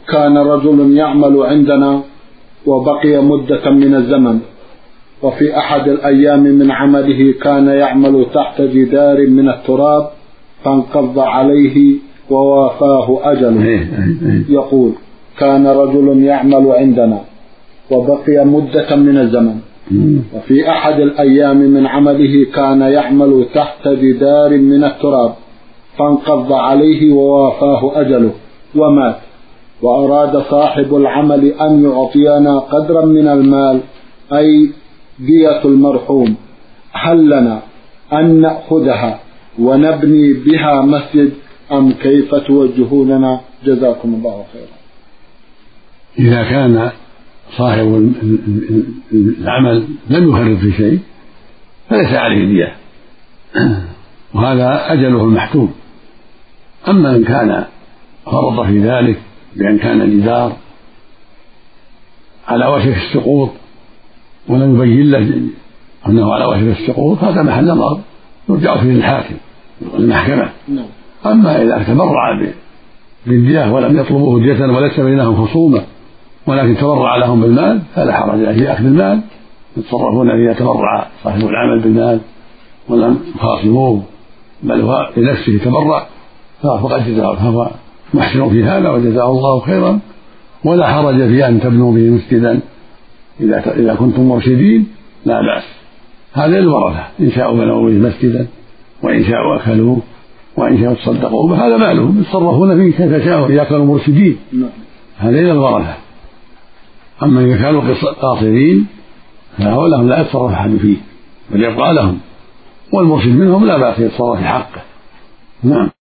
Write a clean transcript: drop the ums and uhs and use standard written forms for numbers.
كان رجل يعمل عندنا وبقي مدة من الزمن، وفي أحد الأيام من عمله كان يعمل تحت جدار من التراب فانقض عليه ووافاه أجله. يقول: كان رجل يعمل عندنا وبقي مدة من الزمن، وفي أحد الأيام من عمله كان يعمل تحت جدار من التراب فانقض عليه ووافاه أجله ومات، وأراد صاحب العمل أن يعطينا قدرا من المال أي دية المرحوم، هل لنا أن نأخذها ونبني بها مسجد أم كيف توجهوننا؟ جزاكم الله خيرا. إذا كان صاحب العمل لم يفرط في شيء فليس عليه دية، وهذا أجله المحتوم. أما إن كان فرط في ذلك بأن كان الجدار على وشك السقوط ولم يبين له أنه على وشك السقوط هذا محل نظر يرجع فيه للحاكم والمحكمة. أما إذا تبرع بالدية ولم يطلبوه دية وليس بينهم خصومة ولكن تبرع لهم بالمال فلا حرج في أخذ المال، يتصرفون إذا تبرع صاحب العمل بالمال ولم يخاصموه بل هو لنفسه تبرع فقد جزاه، فهو محسن في هذا وجزاه الله خيرا، ولا حرج في أن تبنوا به مسجدا إذا كنتم مرشدين لا بأس. هذا الورثة إن شاءوا بنوا به مسجدا وإن شاءوا أكلوه وإن شاءوا تصدقوا به هذا مالهم يتصرفون فيه كيف شاءوا إذا كانوا مرشدين، هذا إلى الورثة. أما إذا كانوا قاصرين فهؤلاء لا يتصرف أحد فيه بل يبقى لهم، والمرشد منهم لا بأس يتصرف في حقه. نعم.